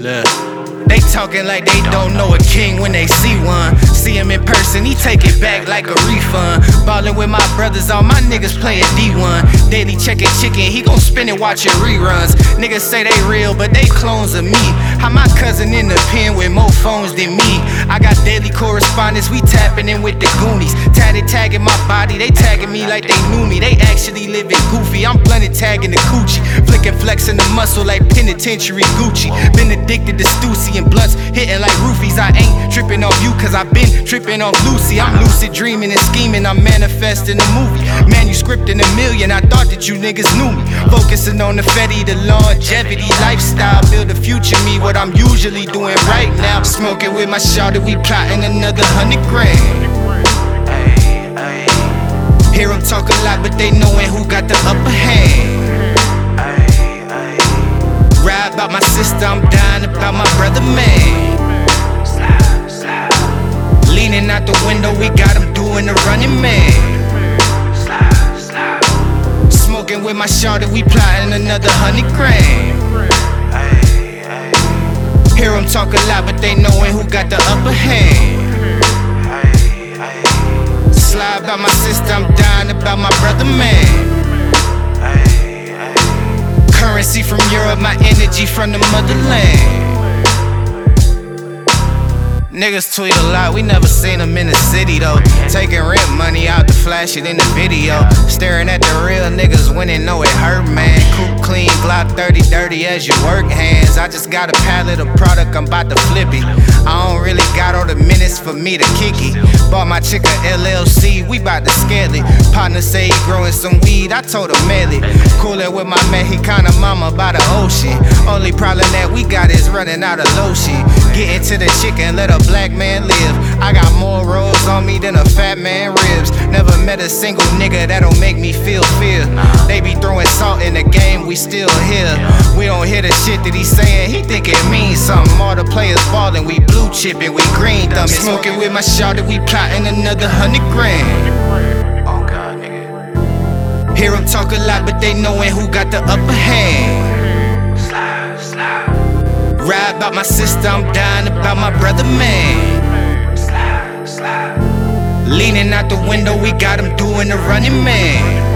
Look. They talking like they don't know a king when they see one. See him in person, he take it back like a refund. Ballin' with my brothers, all my niggas playin' D1. Daily checkin' chicken, he gon' spin it watchin' reruns. Niggas say they real, but they clones of me. How my cousin in the pen with more phones than me. I got daily correspondence, we tappin' in with the Goonies. Tatted tagging my body, they tagging me like they knew me. They actually living goofy, I'm blunted tagging the coochie. Flickin' flexin' the muscle like penitentiary Gucci. Been addicted to Stussy and blunts hitting like roofies. I ain't tripping off you cause I been tripping off Lucy. I'm lucid dreaming and scheming, I'm manifesting a movie. Manuscripting a million, I thought that you niggas knew me. Focusing on the Fetty, the longevity, lifestyle. Build a future me, what I'm usually doing right now. Smoking with my shawty, we plotting another 100 grand. Hear them talk a lot, but they knowin' who got the upper hand. Ride about my sister, I'm dying about my brother, man. Leaning out the window, we got him doing the running man. Smoking with my shawty, we plotting another 100 grand. Hear them talk a lot, but they knowin' who got the upper hand. Slide about my sister, I'm dying about my brother, man. Currency from Europe, my energy from the motherland. Niggas tweet a lot, we never seen them in the city though. Taking rent money out to flash it in the video. Staring at the real niggas when they know it hurt, man. Coupe clean, Glock 30, dirty as your work hands. I just got a pallet of product, I'm about to flip it. I don't really got all the minutes for me to kick it. Bought my chick a LLC, we bout to scale it. Partner say he growing some weed, I told him mail it. Coolin' with my man, he kinda mama by the ocean. Only problem that we got is running out of lotion. Get into the chicken, let a black man live. I got more rolls on me than a fat man ribs. Never met a single nigga that'll make me feel fear. They be throwing salt in the game, we still here. We don't hear the shit that he's saying, he think it means something. All the players ballin', we blue chippin', we green thumbin'. Smoking with my shawty, we plotting another 100 grand. Oh God, nigga. Hear them talk a lot, but they knowin' who got the upper hand. Ride about my sister, I'm dying about my brother, man. Leaning out the window, we got him doing the running man.